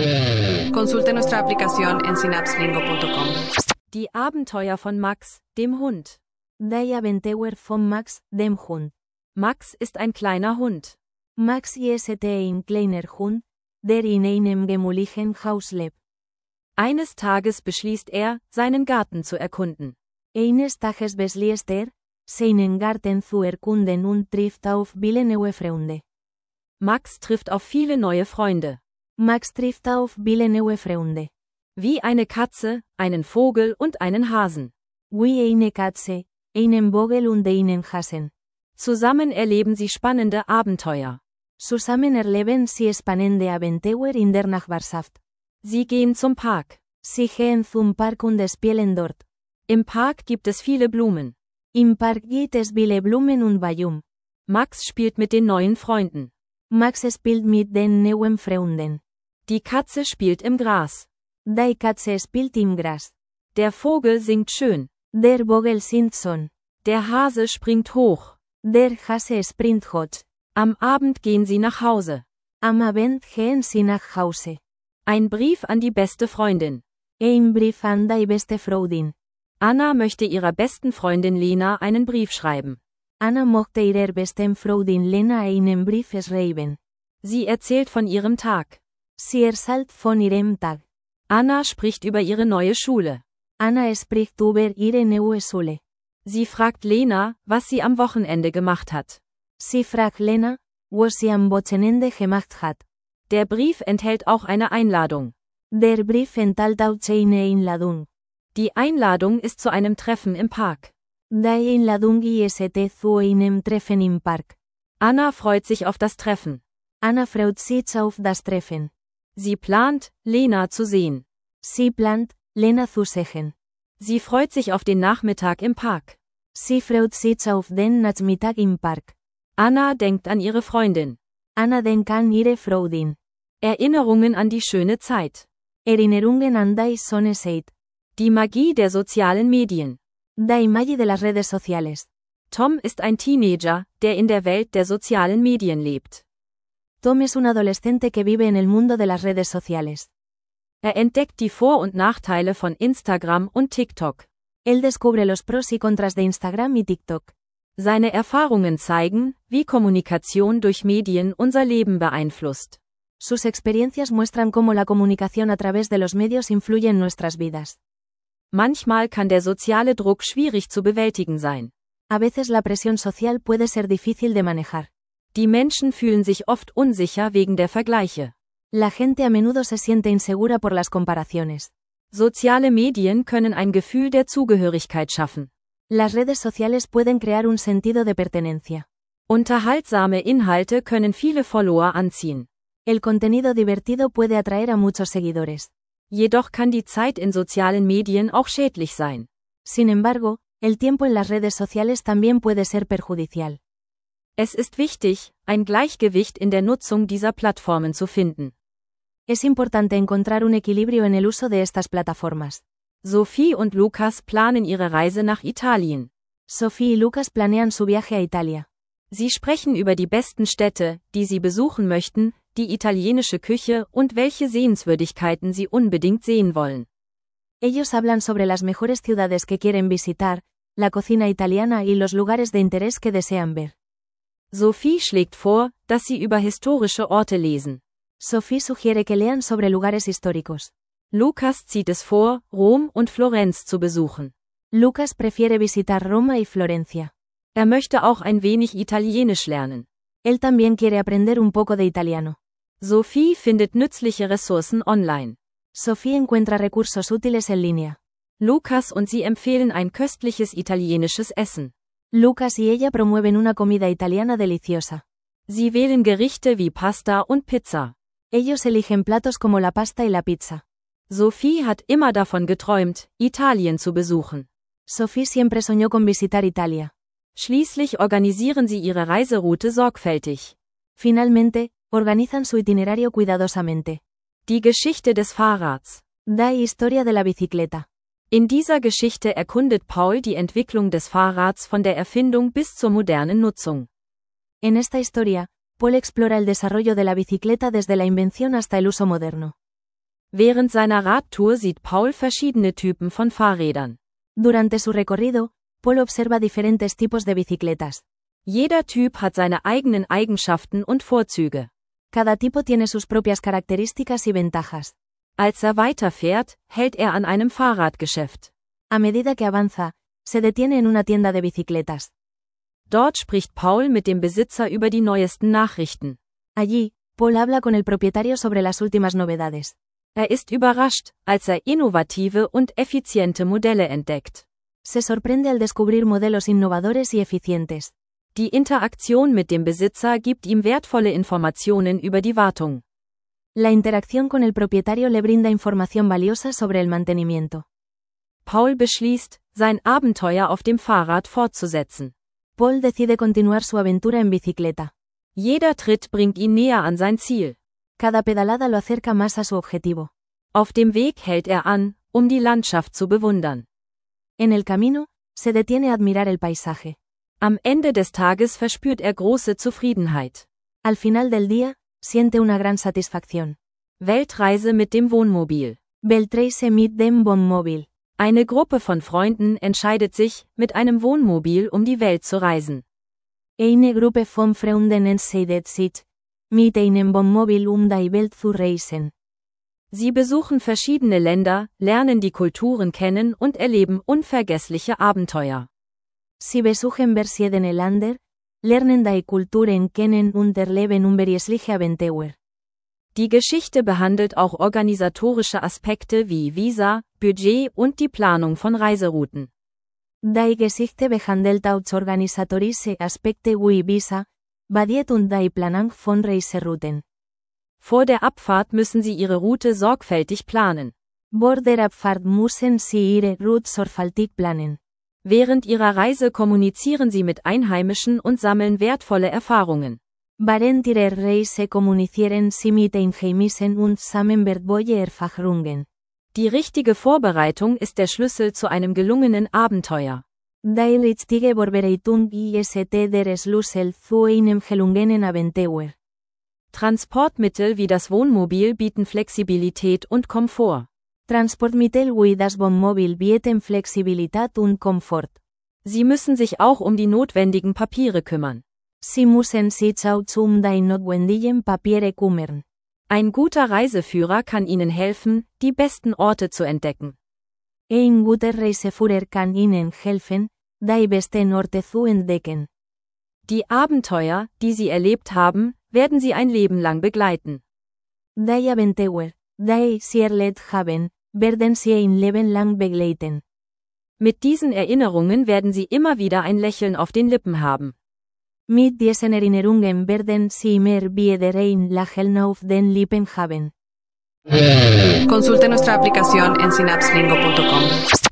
Consulte nuestra aplicación en synapslingo.com. Die Abenteuer von Max, dem Hund. Die Abenteuer von Max, dem Hund. Max ist ein kleiner Hund. Max ist ein kleiner Hund, der in einem gemütlichen Haus lebt. Eines Tages beschließt er, seinen Garten zu erkunden. Eines Tages beschließt er, seinen Garten zu erkunden und trifft auf viele neue Freunde. Max trifft auf viele neue Freunde. Max trifft auf viele neue Freunde. Wie eine Katze, einen Vogel und einen Hasen. Wie eine Katze, einen Vogel und einen Hasen. Zusammen erleben sie spannende Abenteuer. Zusammen erleben sie spannende Abenteuer in der Nachbarschaft. Sie gehen zum Park. Sie gehen zum Park und spielen dort. Im Park gibt es viele Blumen. Im Park gibt es viele Blumen und Bäume. Max spielt mit den neuen Freunden. Max spielt mit den neuen Freunden. Die Katze spielt im Gras. Die Katze spielt im Gras. Der Vogel singt schön. Der Vogel singt schön. Der Hase springt hoch. Der Hase springt hoch. Am Abend gehen sie nach Hause. Am Abend gehen sie nach Hause. Ein Brief an die beste Freundin. Ein Brief an die beste Freundin. Anna möchte ihrer besten Freundin Lena einen Brief schreiben. Anna möchte ihrer besten Freundin Lena einen Brief schreiben. Sie erzählt von ihrem Tag. Sie erzählt von ihrem Tag. Anna spricht über ihre neue Schule. Anna spricht über ihre neue Schule. Sie fragt Lena, was sie am Wochenende gemacht hat. Sie fragt Lena, was sie am Wochenende gemacht hat. Der Brief enthält auch eine Einladung. Der Brief enthält auch eine Einladung. Die Einladung ist zu einem Treffen im Park. Die Einladung ist zu einem Treffen im Park. Anna freut sich auf das Treffen. Anna freut sich auf das Treffen. Sie plant, Lena zu sehen. Sie plant, Lena zu sehen. Sie freut sich auf den Nachmittag im Park. Sie freut sich auf den Nachmittag im Park. Anna denkt an ihre Freundin. Anna denkt an ihre Freundin. Erinnerungen an die schöne Zeit. Erinnerungen an die schöne Zeit. Die Magie der sozialen Medien. Die Magie de las redes sociales. Tom ist ein Teenager, der in der Welt der sozialen Medien lebt. Tom es un adolescente que vive en el mundo de las redes sociales. Entdeckt die Vor- und Nachteile von Instagram und TikTok. Él descubre los pros y contras de Instagram y TikTok. Seine Erfahrungen zeigen, wie Kommunikation durch Medien unser Leben beeinflusst. Sus experiencias muestran cómo la comunicación a través de los medios influye en nuestras vidas. Manchmal kann der soziale Druck schwierig zu bewältigen sein. A veces la presión social puede ser difícil de manejar. Die Menschen fühlen sich oft unsicher wegen der Vergleiche. La gente a menudo se siente insegura por las comparaciones. Soziale Medien können ein Gefühl der Zugehörigkeit schaffen. Las redes sociales pueden crear un sentido de pertenencia. Unterhaltsame Inhalte können viele Follower anziehen. El contenido divertido puede atraer a muchos seguidores. Jedoch kann die Zeit in sozialen Medien auch schädlich sein. Sin embargo, el tiempo en las redes sociales también puede ser perjudicial. Es ist wichtig, ein Gleichgewicht in der Nutzung dieser Plattformen zu finden. Es importante encontrar un equilibrio en el uso de estas plataformas. Sophie und Lukas planen ihre Reise nach Italien. Sophie y Lucas planean su viaje a Italia. Sie sprechen über die besten Städte, die sie besuchen möchten, die italienische Küche und welche Sehenswürdigkeiten sie unbedingt sehen wollen. Ellos hablan sobre las mejores ciudades que quieren visitar, la cocina italiana y los lugares de interés que desean ver. Sophie schlägt vor, dass sie über historische Orte lesen. Sophie sugiere que lean sobre lugares históricos. Lukas zieht es vor, Rom und Florenz zu besuchen. Lucas prefiere visitar Roma y Florencia. Er möchte auch ein wenig Italienisch lernen. Él también quiere aprender un poco de italiano. Sophie findet nützliche Ressourcen online. Sophie encuentra recursos útiles en línea. Lukas und sie empfehlen ein köstliches italienisches Essen. Lucas y ella promueven una comida italiana deliciosa. Sie wählen Gerichte wie Pasta und Pizza. Ellos eligen platos como la pasta y la pizza. Sophie hat immer davon geträumt, Italien zu besuchen. Sophie siempre soñó con visitar Italia. Schließlich organisieren sie ihre Reiseroute sorgfältig. Finalmente, organizan su itinerario cuidadosamente. Die Geschichte des Fahrrads. Die historia de la bicicleta. In dieser Geschichte erkundet Paul die Entwicklung des Fahrrads von der Erfindung bis zur modernen Nutzung. En esta historia, Paul explora el desarrollo de la bicicleta desde la invención hasta el uso moderno. Während seiner Radtour sieht Paul verschiedene Typen von Fahrrädern. Durante su recorrido, Paul observa diferentes tipos de bicicletas. Jeder Typ hat seine eigenen Eigenschaften und Vorzüge. Cada tipo tiene sus propias características y ventajas. Als er weiterfährt, hält er an einem Fahrradgeschäft. A medida que avanza, se detiene en una tienda de bicicletas. Dort spricht Paul mit dem Besitzer über die neuesten Nachrichten. Allí, Paul habla con el propietario sobre las últimas novedades. Er ist überrascht, als er innovative und effiziente Modelle entdeckt. Se sorprende al descubrir modelos innovadores y eficientes. Die Interaktion mit dem Besitzer gibt ihm wertvolle Informationen über die Wartung. La interacción con el propietario le brinda información valiosa sobre el mantenimiento. Paul beschließt, sein Abenteuer auf dem Fahrrad fortzusetzen. Paul decide continuar su aventura en bicicleta. Jeder Tritt bringt ihn näher an sein Ziel. Cada pedalada lo acerca más a su objetivo. Auf dem Weg hält er an, um die Landschaft zu bewundern. En el camino, se detiene a admirar el paisaje. Am Ende des Tages verspürt er große Zufriedenheit. Al final del día, siente una gran satisfacción. Weltreise mit dem Wohnmobil. Weltreise mit dem Wohnmobil. Eine Gruppe von Freunden entscheidet sich, mit einem Wohnmobil um die Welt zu reisen. Eine Gruppe von Freunden entscheidet sich, mit einem Wohnmobil die Welt zu reisen. Sie besuchen verschiedene Länder, lernen die Kulturen kennen und erleben unvergessliche Abenteuer. Sie besuchen verschiedene Länder, lernen die Kulturen kennen und erleben unvergessliche Abenteuer. Die Geschichte behandelt auch organisatorische Aspekte wie Visa, Budget und die Planung von Reiserouten. Die Geschichte behandelt auch organisatorische Aspekte wie Visa, Budget und die Planung von Reiserouten. Vor der Abfahrt müssen Sie Ihre Route sorgfältig planen. Vor der Abfahrt müssen Sie Ihre Route sorgfältig planen. Während Ihrer Reise kommunizieren Sie mit Einheimischen und sammeln wertvolle Erfahrungen. Während Ihrer Reise kommunizieren Sie mit Einheimischen und sammeln wertvolle Erfahrungen. Die richtige Vorbereitung ist der Schlüssel zu einem gelungenen Abenteuer. Die richtige Vorbereitung ist der Schlüssel zu einem gelungenen Abenteuer. Transportmittel wie das Wohnmobil bieten Flexibilität und Komfort. Transportmittel wie das Wohnmobil bieten Flexibilität und Komfort. Sie müssen sich auch um die notwendigen Papiere kümmern. Sie müssen sich auch die notwendigen Papiere kümmern. Ein guter Reiseführer kann Ihnen helfen, die besten Orte zu entdecken. Ein guter Reiseführer kann Ihnen helfen, die besten Orte zu entdecken. Die Abenteuer, die Sie erlebt haben, werden Sie ein Leben lang begleiten. Die Abenteuer, die Sie erlebt haben, werden Sie ein Leben lang begleiten. Mit diesen Erinnerungen werden Sie immer wieder ein Lächeln auf den Lippen haben. Mit diesen Erinnerungen werden Sie immer wieder ein Lächeln auf den Lippen haben. Consulte nuestra aplicación en synapslingo.com.